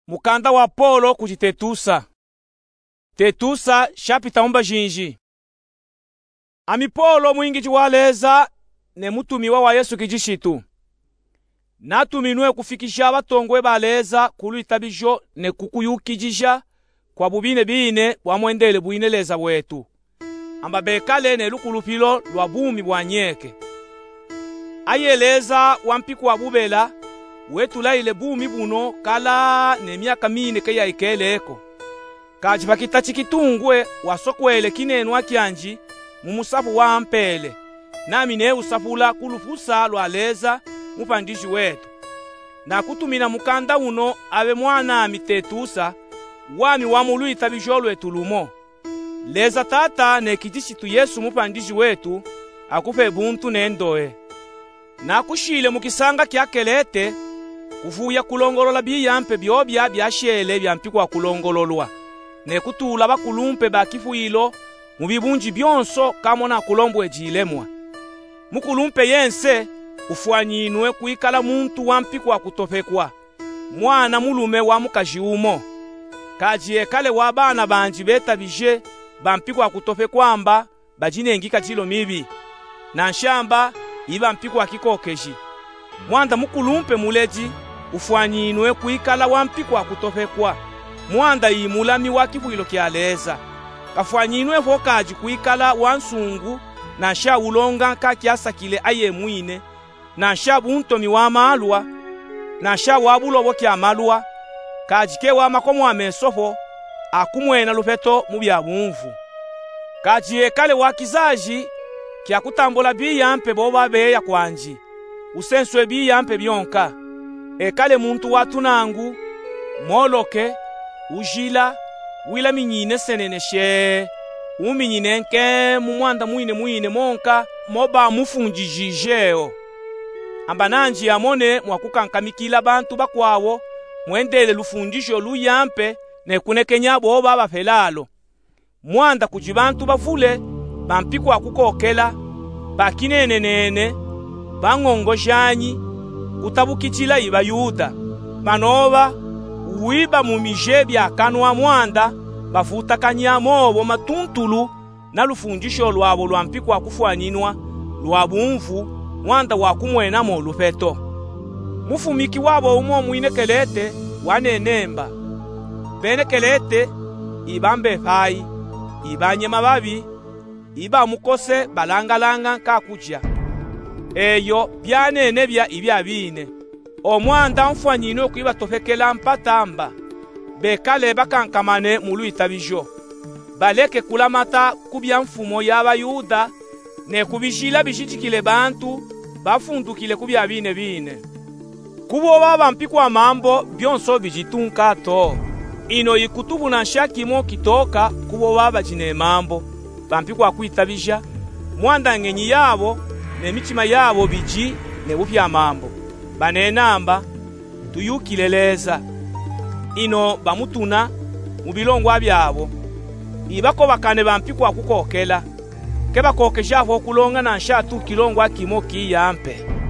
Mukanda wa Paulo kujitetusa. Tetusa shapita umba jinji. Ami Paulo mwingiji waleza ne mutumiwa wa Yesu kijishitu. Natuminwe kufikisha batongwe baleza kuluita bijo ne kukuyukijisha kwa bubine bine bwamwendele bwineleza bwetu. Amba bekale ne lukulupilo lwa bumi bwanyeke. Ayeleza wampiku wa bubela wetu laile bumi buno kala ne miaka mine keya ikeleko. Kaji bakita chikitungwe wasokwele kinenwa kyanji mumusafu wa ampele. Nami ne usafula kulufusa lwaleza mupandishi wetu. Na kutumina mukanda uno abe mwana amitetusa wami wamuluita bijolo etulumo. Leza tata ne kijishitu Yesu mupandishi wetu akupe buntu nendoe. Na kushile mukisanga kyakelete kufuya kulongolola biyampe byobya byashele byampikwa kulongololwa. Ne kutula bakulumpe bakifuilo mubibunji byonso kamona kulombwe jilemwa. Mukulumpe yense ufwanyinwe kuikala muntu wampikwa kutofekwa. Mwana mulume wa mukajiumo. Kaji kale wabana banji beta bije bampikwa kutofekwamba bajinengika chilo mibi. Na nshamba iba mpikwa kikokeji. Mwanda mukulumpe muleji ufwanyinwe kuikala wampikwa kutofekwa. Mwanda imulami wakifuilo kialeza. Kafwanyinwe fokaji kuikala wansungu na nsha ulonga kakiasakile aye mwine. Na nsha buntomi wa malwa. Na nsha wabulobo kia malwa. Kajike wa makomo wa mesofo akumwena lufeto mubya bumvu. Kaji kale wakizaji kia kutambola biyampe boba beya kwanji. Usenswe biyampe byonka. Kale muntu watunangu moloke ujila wila minyine seneneshe uminyine nke mumwanda mwine monka moba mufunjijijeo. Amba nanji amone mwakukankamikila bantu bakwawo mwendele lufundisho luyampe ne kunekenya boba bafelalo. Mwanda kujibantu bafule bampikwa kukokela bakinenenene bangongojanyi kutabukitila iba Yuda. Manoba uiba mumije byakanwa mwanda bafuta kanyamobo matuntulu na lufundisho lwabo lwampikwa kufwaninwa lwabumvu mwanda wakumwenamo lufeto. Mufumiki wabo umo mwinekelete wanenemba. Benekelete ibambe fai, ibanye mababi, iba mukose balangalanga kakuja. Eyo byanene bya ibya bine. Omwanda mfwanyinwe kuiba tofekela mpatamba. Bekale bakankamane muluita bijo. Baleke kulamata kubya mfumo yaba Yuda ne kubishila bishichikile bantu bafundukile kubya bine. Kubo baba mpikwa mambo byonso bijitunka to. Ino ikutubu na nshakimo kitoka kubo baba jine mambo bampikwa kuitabisha mwanda ngenyi yabo ne mitima yabo biji ne bupya mambo. Banenamba tuyukileleza. Ino bamutuna mubilongwa byabo. Ibako bakane bampikwa kukokela. Keba kokesha kulonga na nshatu kilongwa kimo kiyampe.